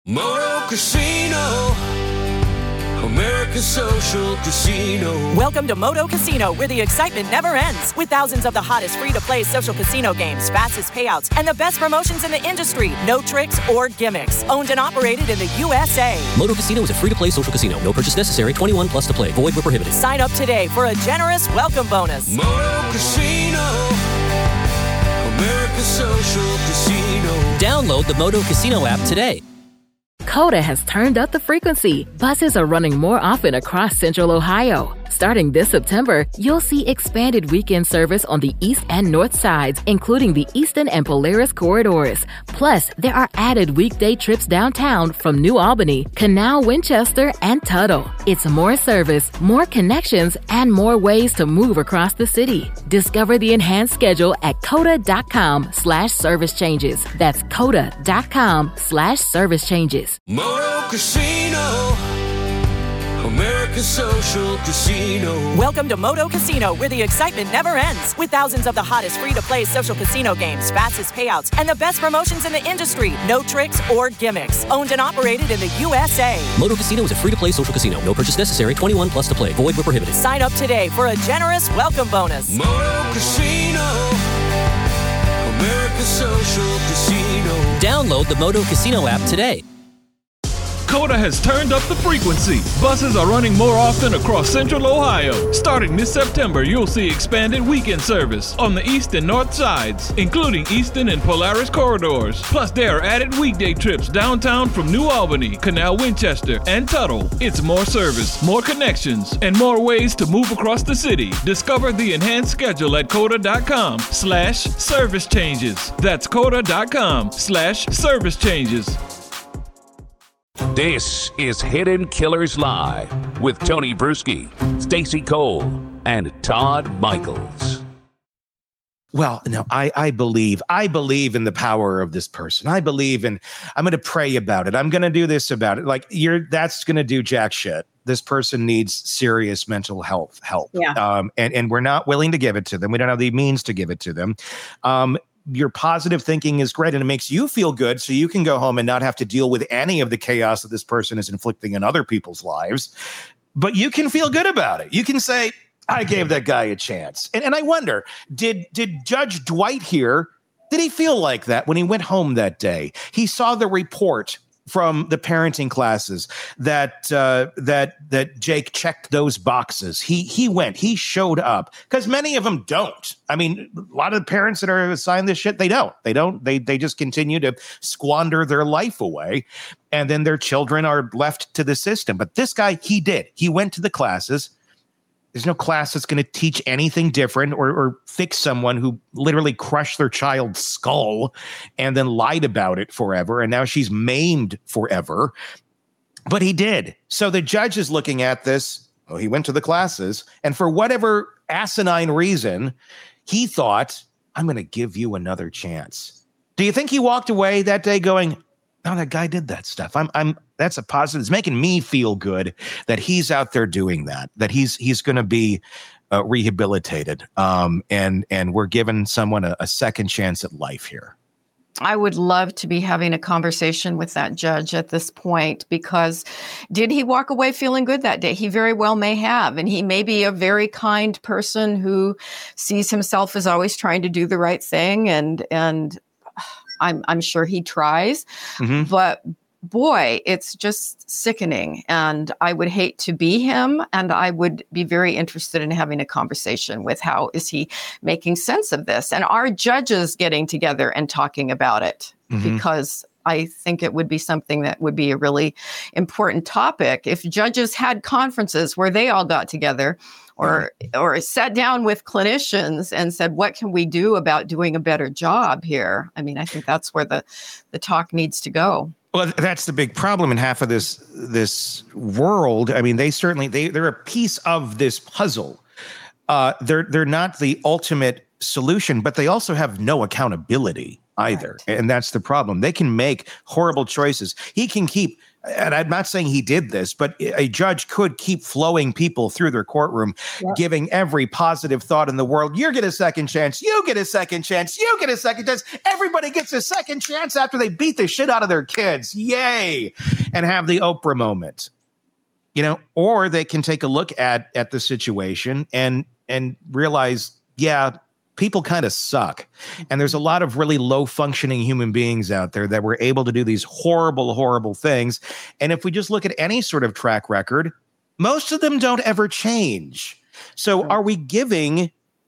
Moto Casino, America's social casino. Welcome to Moto Casino, where the excitement never ends. With thousands of the hottest free-to-play social casino games, fastest payouts, and the best promotions in the industry. No tricks or gimmicks. Owned and operated in the USA. Moto Casino is a free-to-play social casino. No purchase necessary. 21 plus to play. Void where prohibited. Sign up today for a generous welcome bonus. Moto Casino, America's social casino. Download the Moto Casino app today. Coda has turned up the frequency. Buses are running more often across Central Ohio. Starting this September, you'll see expanded weekend service on the east and north sides, including the Eastern and Polaris corridors. Plus, there are added weekday trips downtown from New Albany, Canal, Winchester, and Tuttle. It's more service, more connections, and more ways to move across the city. Discover the enhanced schedule at coda.com/service changes. That's coda.com/service changes. Moto Casino, America's social casino. Welcome to Moto Casino, where the excitement never ends. With thousands of the hottest free-to-play social casino games, fastest payouts, and the best promotions in the industry. No tricks or gimmicks. Owned and operated in the USA. Moto Casino is a free-to-play social casino. No purchase necessary. 21 plus to play. Void where prohibited. Sign up today for a generous welcome bonus. Moto Casino, America's social casino. Download the Moto Casino app today. Coda has turned up the frequency. Buses are running more often across Central Ohio. Starting this September, you'll see expanded weekend service on the east and north sides, including Eastern and Polaris corridors. Plus, there are added weekday trips downtown from New Albany, Canal, Winchester, and Tuttle. It's more service, more connections, and more ways to move across the city. Discover the enhanced schedule at coda.com/service changes. That's coda.com/service changes. This is Hidden Killers Live with Tony Bruschi, Stacey Cole, and Todd Michaels. Well, no, I believe in the power of this person. I'm going to pray about it. I'm going to do this about it. That's going to do jack shit. This person needs serious mental health help. Yeah. And we're not willing to give it to them. We don't have the means to give it to them. Your positive thinking is great, and it makes you feel good, so you can go home and not have to deal with any of the chaos that this person is inflicting in other people's lives. But you can feel good about it. You can say, I gave that guy a chance. And I wonder, did Judge Dwight here, did he feel like that when he went home that day? He saw the report from the parenting classes that Jake checked those boxes. He showed up, because many of them don't. I mean, a lot of the parents that are assigned this shit, they don't. They just continue to squander their life away, and then their children are left to the system. But this guy, he did. He went to the classes. There's no class that's going to teach anything different or fix someone who literally crushed their child's skull and then lied about it forever. And now she's maimed forever. But he did. So the judge is looking at this. Oh, he went to the classes. And for whatever asinine reason, he thought, I'm going to give you another chance. Do you think he walked away that day going, no, that guy did that stuff. That's a positive. It's making me feel good that he's out there doing that he's going to be rehabilitated. And we're giving someone a second chance at life here. I would love to be having a conversation with that judge at this point, because did he walk away feeling good that day? He very well may have, and he may be a very kind person who sees himself as always trying to do the right thing, and I'm sure he tries, but boy, it's just sickening. And I would hate to be him. And I would be very interested in having a conversation with how is he making sense of this? And are judges getting together and talking about it? Because I think it would be something that would be a really important topic. If judges had conferences where they all got together or sat down with clinicians and said, what can we do about doing a better job here? I mean, I think that's where the talk needs to go. Well, that's the big problem in half of this world. I mean, they're a piece of this puzzle. They're not the ultimate solution, but they also have no accountability. either. Right. And that's the problem. They can make horrible choices. He can keep, and I'm not saying he did this, but a judge could keep flowing people through their courtroom, giving every positive thought in the world. You get a second chance. You get a second chance. You get a second chance. Everybody gets a second chance after they beat the shit out of their kids. Yay. And have the Oprah moment. Or they can take a look at the situation and realize, yeah, people kind of suck. And there's a lot of really low functioning human beings out there that were able to do these horrible, horrible things. And if we just look at any sort of track record, most of them don't ever change. So are we giving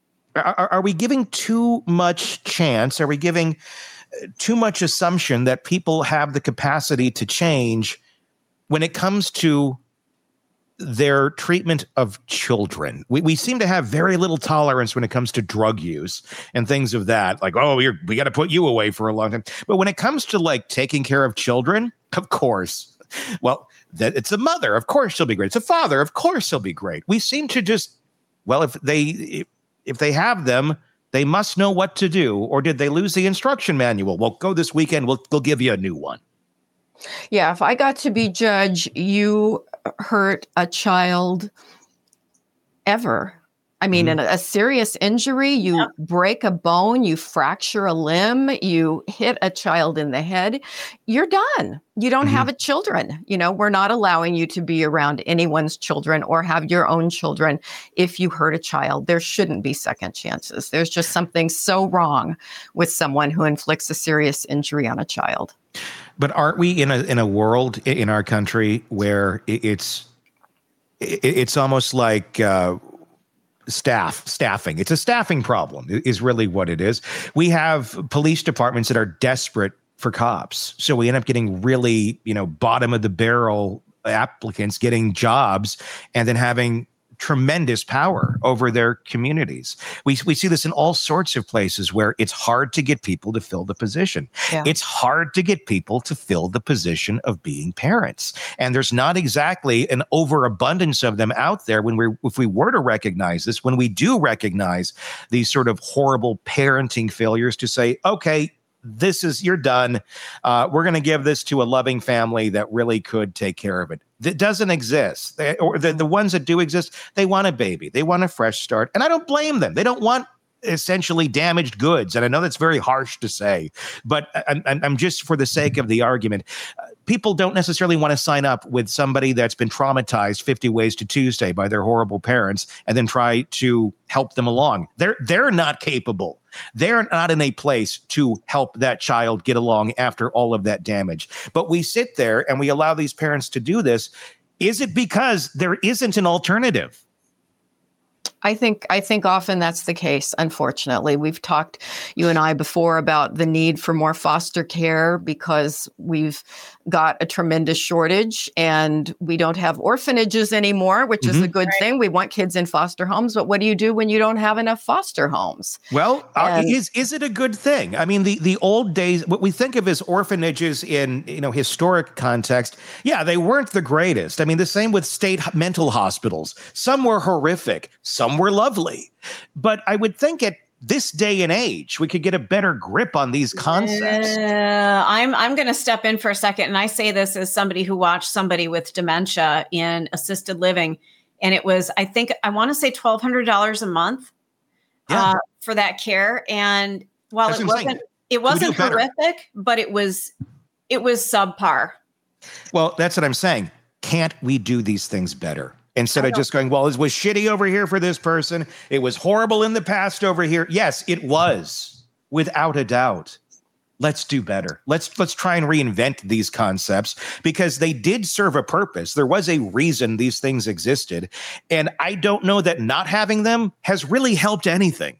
too much chance? Are we giving too much assumption that people have the capacity to change when it comes to their treatment of children? We seem to have very little tolerance when it comes to drug use and things of that. Like, oh, we got to put you away for a long time. But when it comes to like taking care of children, of course, well, that it's a mother. Of course she'll be great. It's a father. Of course he'll be great. We seem to just, well, if they have them, they must know what to do. Or did they lose the instruction manual? Well, go this weekend. We'll give you a new one. Yeah, if I got to be judge, you hurt a child ever. I mean, in a serious injury, you break a bone, you fracture a limb, you hit a child in the head, you're done. You don't have a children. We're not allowing you to be around anyone's children or have your own children if you hurt a child. There shouldn't be second chances. There's just something so wrong with someone who inflicts a serious injury on a child. But aren't we in a world in our country where it's almost like staffing? It's a staffing problem is really what it is. We have police departments that are desperate for cops. So we end up getting really, bottom of the barrel applicants getting jobs and then having tremendous power over their communities. We see this in all sorts of places where it's hard to get people to fill the position. Yeah. It's hard to get people to fill the position of being parents. And there's not exactly an overabundance of them out there if we were to recognize this, when we do recognize these sort of horrible parenting failures, to say, okay, you're done. We're going to give this to a loving family that really could take care of it. That doesn't exist. The ones that do exist, they want a baby. They want a fresh start. And I don't blame them. They don't want essentially damaged goods. And I know that's very harsh to say, but I'm just, for the sake of the argument, people don't necessarily want to sign up with somebody that's been traumatized 50 ways to Tuesday by their horrible parents and then try to help them along. They're not capable. They're not in a place to help that child get along after all of that damage. But we sit there and we allow these parents to do this. Is it because there isn't an alternative? I think often that's the case, unfortunately. We've talked, you and I, before about the need for more foster care because we've got a tremendous shortage and we don't have orphanages anymore, which is a good thing. We want kids in foster homes, but what do you do when you don't have enough foster homes? Well, is it a good thing? I mean, the old days, what we think of as orphanages in historic context, yeah, they weren't the greatest. I mean, the same with state mental hospitals. Some were horrific, some were lovely. But I would think at this day and age, we could get a better grip on these concepts. I'm going to step in for a second. And I say this as somebody who watched somebody with dementia in assisted living. And it was, I want to say $1,200 a month for that care. And while it wasn't horrific, but it was subpar. Well, that's what I'm saying. Can't we do these things better? Instead of just going, well, it was shitty over here for this person. It was horrible in the past over here. Yes, it was, without a doubt. Let's do better. Let's try and reinvent these concepts because they did serve a purpose. There was a reason these things existed. And I don't know that not having them has really helped anything.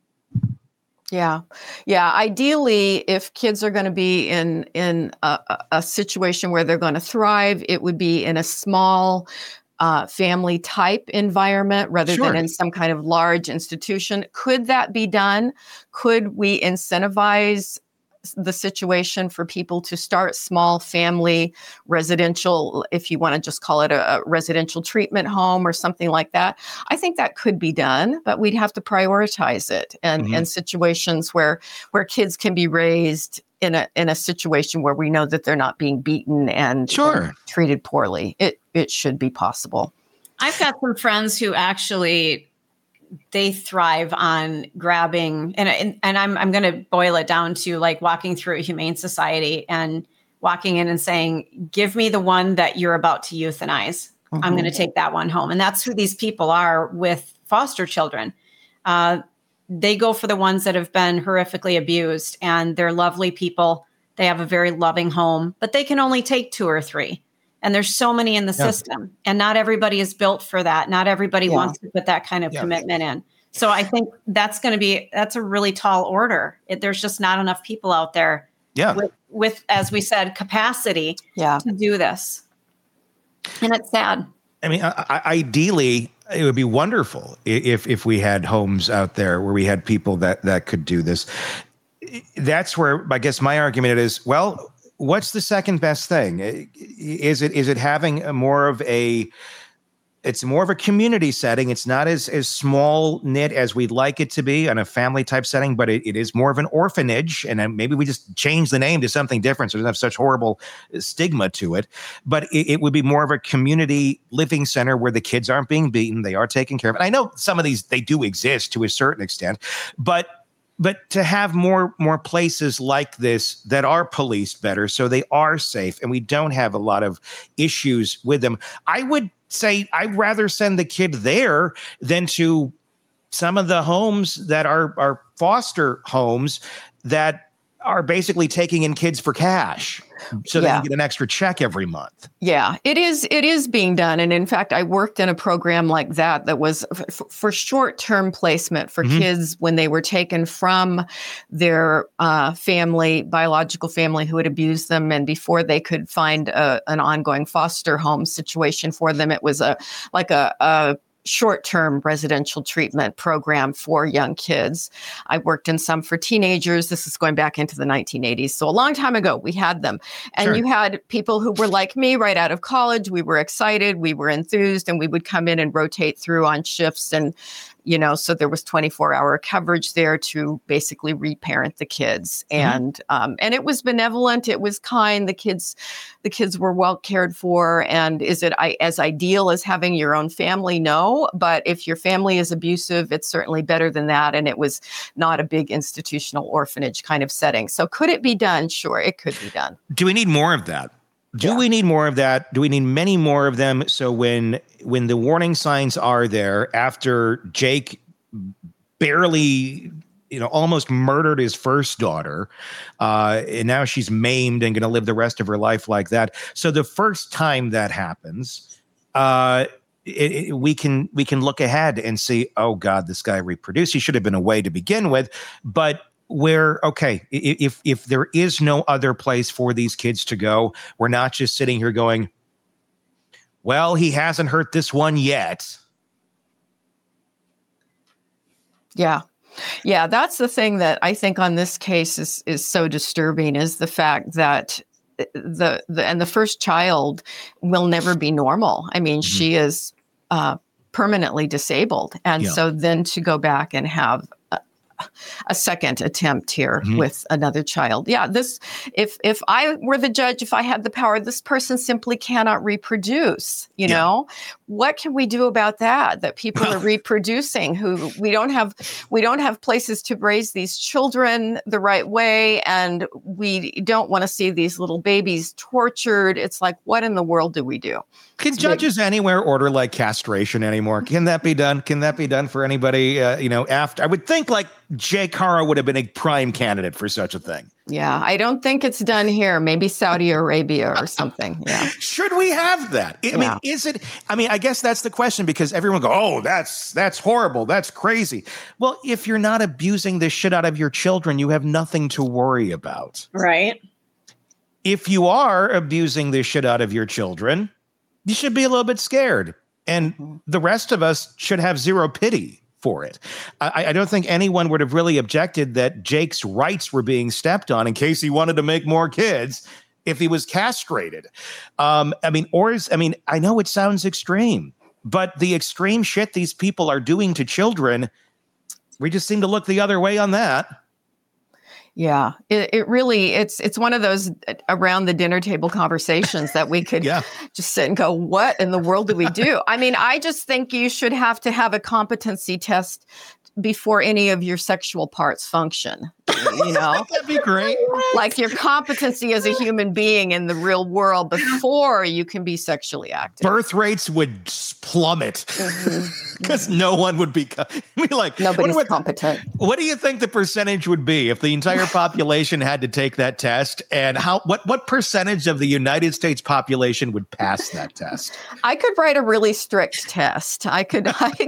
Yeah. Ideally, if kids are going to be in a situation where they're going to thrive, it would be in a small family type environment rather than in some kind of large institution. Could that be done? Could we incentivize the situation for people to start small family residential, if you want to just call it a residential treatment home or something like that. I think that could be done, but we'd have to prioritize it and situations where kids can be raised in a situation where we know that they're not being beaten and treated poorly. It should be possible. I've got some friends who actually they thrive on grabbing, and I'm going to boil it down to like walking through a humane society and walking in and saying, give me the one that you're about to euthanize. I'm going to take that one home. And that's who these people are with foster children. They go for the ones that have been horrifically abused, and they're lovely people. They have a very loving home, but they can only take 2 or 3. And there's so many in the system, and not everybody is built for that. Not everybody wants to put that kind of commitment in. So I think that's a really tall order. There's just not enough people out there with, as we said, capacity to do this. And it's sad. I mean, ideally, it would be wonderful if we had homes out there where we had people that could do this. That's where I guess my argument is, well, what's the second best thing? Is it having it's more of a community setting. It's not as small knit as we'd like it to be on a family type setting, but it is more of an orphanage. And then maybe we just change the name to something different so it doesn't have such horrible stigma to it. But it would be more of a community living center where the kids aren't being beaten. They are taken care of. And I know some of these, they do exist to a certain extent, but to have more places like this that are policed better so they are safe and we don't have a lot of issues with them. I would say I'd rather send the kid there than to some of the homes that are foster homes that are basically taking in kids for cash so they can get an extra check every month. Yeah, it is being done. And in fact, I worked in a program like that was for short-term placement for kids when they were taken from their biological family who had abused them. And before they could find an ongoing foster home situation for them, it was a short-term residential treatment program for young kids. I worked in some for teenagers. This is going back into the 1980s. So a long time ago, we had them. And you had people who were like me right out of college. We were excited. We were enthused. And we would come in and rotate through on shifts. And, so there was 24-hour coverage there to basically reparent the kids. And it was benevolent. It was kind. The kids were well cared for. And is it as ideal as having your own family? No. But if your family is abusive, it's certainly better than that. And it was not a big institutional orphanage kind of setting. So could it be done? Sure, it could be done. Do we need more of that? Do we need more of that? Do we need many more of them? So when the warning signs are there after Jake barely, almost murdered his first daughter, and now she's maimed and going to live the rest of her life like that. So the first time that happens, we can look ahead and see, oh God, this guy reproduced. He should have been away to begin with, but if there is no other place for these kids to go, we're not just sitting here going, well, he hasn't hurt this one yet. Yeah. Yeah, that's the thing that I think on this case is so disturbing, is the fact that the first child will never be normal. I mean, she is permanently disabled. And so then to go back and have a second attempt here with another child. Yeah, if I were the judge, if I had the power, this person simply cannot reproduce, know? What can we do about that? That people are reproducing, who we don't have places to raise these children the right way, and we don't want to see these little babies tortured. It's like, what in the world do we do? Can judges anywhere order like castration anymore? Can that be done? Can that be done for anybody? After, I would think like Jay Caro would have been a prime candidate for such a thing. Yeah, I don't think it's done here. Maybe Saudi Arabia or something. Yeah. Should we have that? I mean, is it? I mean, I guess that's the question, because everyone go, oh, that's horrible. That's crazy. Well, if you're not abusing the shit out of your children, you have nothing to worry about. Right. If you are abusing the shit out of your children, you should be a little bit scared. And the rest of us should have zero pity for it. I don't think anyone would have really objected that Jake's rights were being stepped on in case he wanted to make more kids if he was castrated. I know it sounds extreme, but the extreme shit these people are doing to children, we just seem to look the other way on that. Yeah, it really, it's one of those around the dinner table conversations that we could just sit and go, what in the world do we do? I mean, I just think you should have to have a competency test before any of your sexual parts function. You know, that'd be great. Like your competency as a human being in the real world before you can be sexually active. Birth rates would plummet because no one would be like nobody's competent. What do you think the percentage would be if the entire population had to take that test? And what percentage of the United States population would pass that test? I could write a really strict test. I could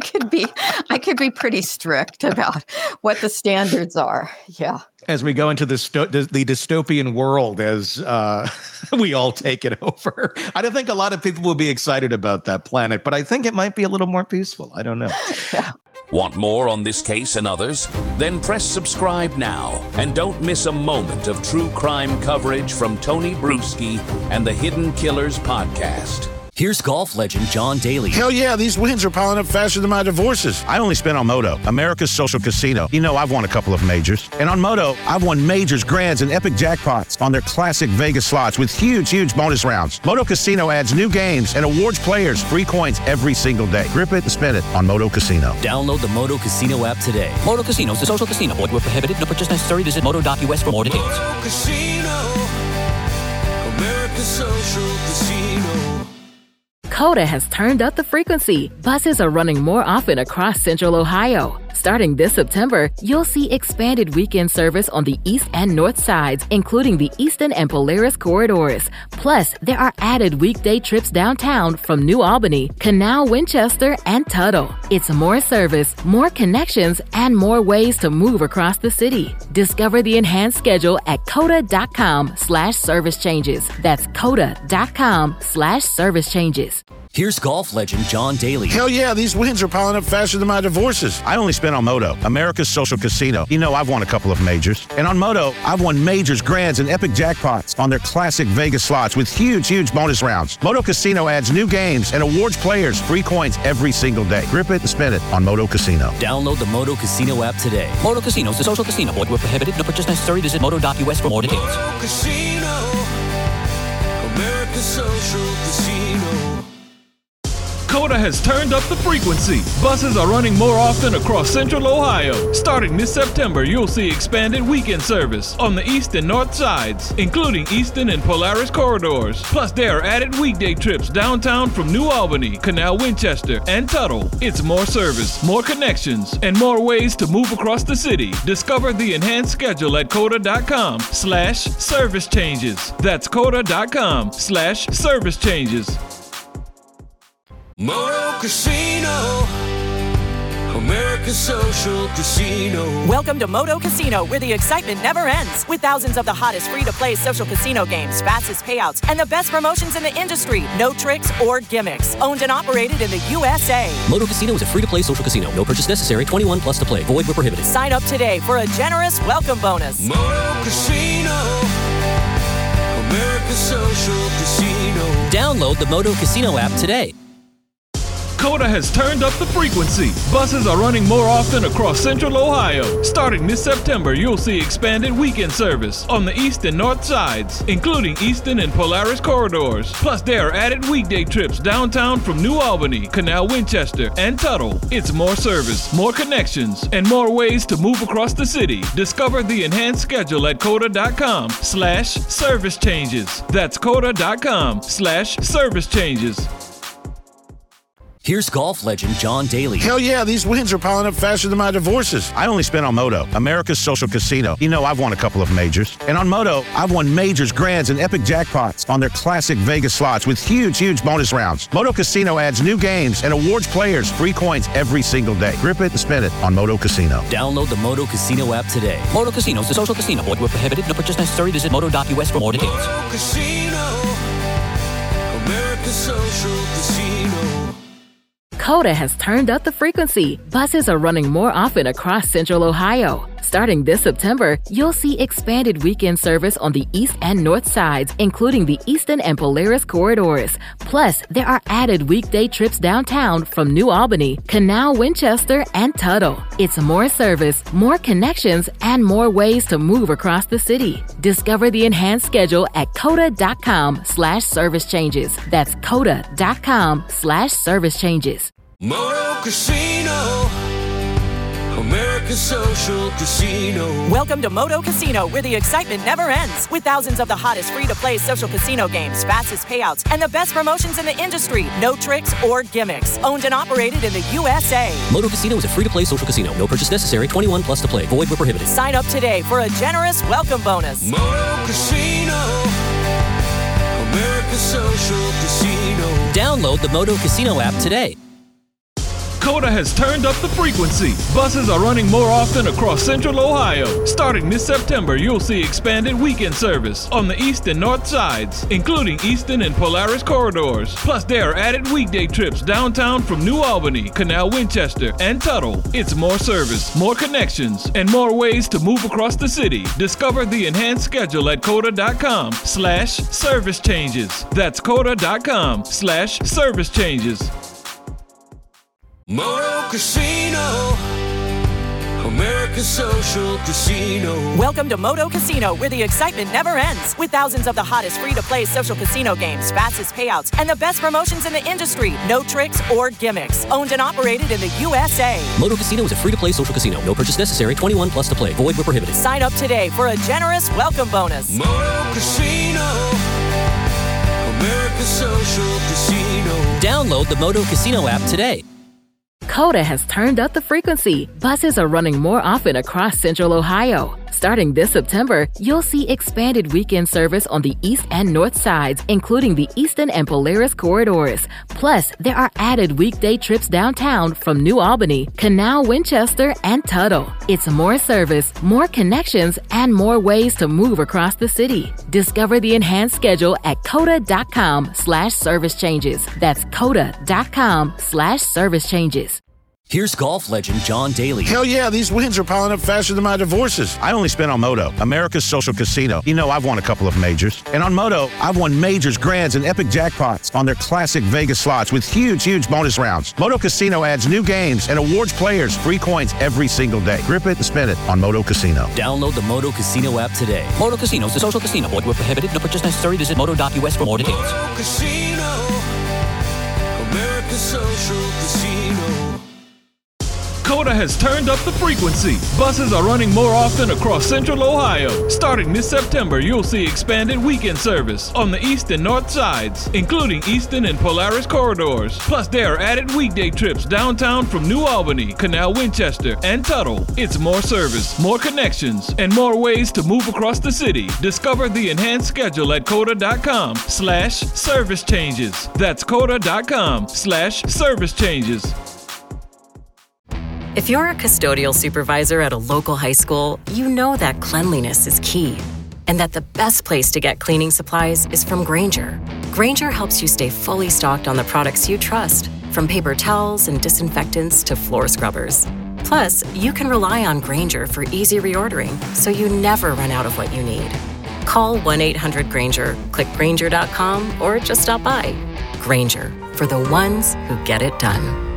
be pretty strict about what the standards are. Yeah. As we go into the dystopian world, as we all take it over, I don't think a lot of people will be excited about that planet, but I think it might be a little more peaceful. I don't know. Yeah. Want more on this case and others? Then press subscribe now and don't miss a moment of true crime coverage from Tony Bruschi and the Hidden Killers podcast. Here's golf legend John Daly. Hell yeah, these wins are piling up faster than my divorces. I only spent on Moto, America's social casino. You know I've won a couple of majors. And on Moto, I've won majors, grands, and epic jackpots on their classic Vegas slots with huge bonus rounds. Moto Casino adds new games and awards players free coins every single day. Grip it and spin it on Moto Casino. Download the Moto Casino app today. Moto Casino is a social casino. Void where prohibited. No purchase necessary. Visit moto.us for more details. Moto Casino, America's social casino. Coda has turned up the frequency. Buses are running more often across Central Ohio. Starting this September, you'll see expanded weekend service on the east and north sides, including the Eastern and Polaris corridors. Plus, there are added weekday trips downtown from New Albany, Canal, Winchester, and Tuttle. It's more service, more connections, and more ways to move across the city. Discover the enhanced schedule at coda.com/service changes. That's coda.com/service changes. Here's golf legend John Daly. Hell yeah, these wins are piling up faster than my divorces. I only spent on Moto, America's social casino. You know I've won a couple of majors. And on Moto, I've won majors, grands, and epic jackpots on their classic Vegas slots with huge bonus rounds. Moto Casino adds new games and awards players free coins every single day. Grip it and spin it on Moto Casino. Download the Moto Casino app today. Moto Casino is a social casino. Void where prohibited. No purchase necessary. Visit moto.us for more details. Moto Casino, America's social casino. Coda has turned up the frequency. Buses are running more often across Central Ohio. Starting this September, you'll see expanded weekend service on the east and north sides, including Eastern and Polaris corridors. Plus, there are added weekday trips downtown from New Albany, Canal, Winchester, and Tuttle. It's more service, more connections, and more ways to move across the city. Discover the enhanced schedule at coda.com/service changes. That's coda.com/service changes. Moto Casino, America's social casino. Welcome to Moto Casino, where the excitement never ends. With thousands of the hottest free-to-play social casino games, fastest payouts, and the best promotions in the industry. No tricks or gimmicks. Owned and operated in the USA. Moto Casino is a free-to-play social casino. No purchase necessary. 21 plus to play. Void where prohibited. Sign up today for a generous welcome bonus. Moto Casino, America's social casino. Download the Moto Casino app today. Coda has turned up the frequency. Buses are running more often across Central Ohio. Starting this September, you'll see expanded weekend service on the east and north sides, including Eastern and Polaris corridors. Plus, there are added weekday trips downtown from New Albany, Canal, Winchester, and Tuttle. It's more service, more connections, and more ways to move across the city. Discover the enhanced schedule at coda.com/service changes. That's coda.com/service changes. Here's golf legend John Daly. Hell yeah, these wins are piling up faster than my divorces. I only spent on Moto, America's social casino. You know I've won a couple of majors. And on Moto, I've won majors, grands, and epic jackpots on their classic Vegas slots with huge bonus rounds. Moto Casino adds new games and awards players free coins every single day. Grip it and spin it on Moto Casino. Download the Moto Casino app today. Moto Casino is a social casino. Void where prohibited. No purchase necessary. Visit moto.us for more details. Moto Casino, America's social casino. Coda has turned up the frequency. Buses are running more often across Central Ohio. Starting this September, you'll see expanded weekend service on the east and north sides, including the Easton and Polaris corridors. Plus, there are added weekday trips downtown from New Albany, Canal, Winchester, and Tuttle. It's more service, more connections, and more ways to move across the city. Discover the enhanced schedule at coda.com/service changes. That's coda.com/service changes. Moto Casino, America's social casino. Welcome to Moto Casino, where the excitement never ends. With thousands of the hottest free-to-play social casino games, fastest payouts, and the best promotions in the industry. No tricks or gimmicks. Owned and operated in the USA. Moto Casino is a free-to-play social casino. No purchase necessary. 21 plus to play. Void where prohibited. Sign up today for a generous welcome bonus. Moto Casino, America's social casino. Download the Moto Casino app today. Coda has turned up the frequency. Buses are running more often across Central Ohio. Starting this September, you'll see expanded weekend service on the east and north sides, including Easton and Polaris corridors. Plus, there are added weekday trips downtown from New Albany, Canal, Winchester, and Tuttle. It's more service, more connections, and more ways to move across the city. Discover the enhanced schedule at coda.com/service changes. That's coda.com/service changes. Moto Casino, America's social casino. Welcome to Moto Casino, where the excitement never ends. With thousands of the hottest free-to-play social casino games, fastest payouts, and the best promotions in the industry. No tricks or gimmicks. Owned and operated in the USA. Moto Casino is a free-to-play social casino. No purchase necessary. 21 plus to play. Void where prohibited. Sign up today for a generous welcome bonus. Moto Casino, America's social casino. Download the Moto Casino app today. Coda has turned up the frequency. Buses are running more often across Central Ohio. Starting this September, you'll see expanded weekend service on the east and north sides, including the Easton and Polaris corridors. Plus, there are added weekday trips downtown from New Albany, Canal, Winchester, and Tuttle. It's more service, more connections, and more ways to move across the city. Discover the enhanced schedule at coda.com/service changes. That's coda.com/service changes. Here's golf legend John Daly. Hell yeah, these wins are piling up faster than my divorces. I only spent on Moto, America's social casino. You know, I've won a couple of majors. And on Moto, I've won majors, grands, and epic jackpots on their classic Vegas slots with huge bonus rounds. Moto Casino adds new games and awards players free coins every single day. Grip it and spin it on Moto Casino. Download the Moto Casino app today. Moto Casino is a social casino. Void where prohibited. No purchase necessary. Visit moto.us for more details. Moto Casino, America's social casino. Coda has turned up the frequency. Buses are running more often across Central Ohio. Starting this September, you'll see expanded weekend service on the east and north sides, including Easton and Polaris corridors. Plus, there are added weekday trips downtown from New Albany, Canal, Winchester, and Tuttle. It's more service, more connections, and more ways to move across the city. Discover the enhanced schedule at coda.com/service changes. That's coda.com/service changes. If you're a custodial supervisor at a local high school, you know that cleanliness is key, and that the best place to get cleaning supplies is from Grainger. Grainger helps you stay fully stocked on the products you trust, from paper towels and disinfectants to floor scrubbers. Plus, you can rely on Grainger for easy reordering, so you never run out of what you need. Call 1-800-GRAINGER, click Grainger.com, or just stop by. Grainger, for the ones who get it done.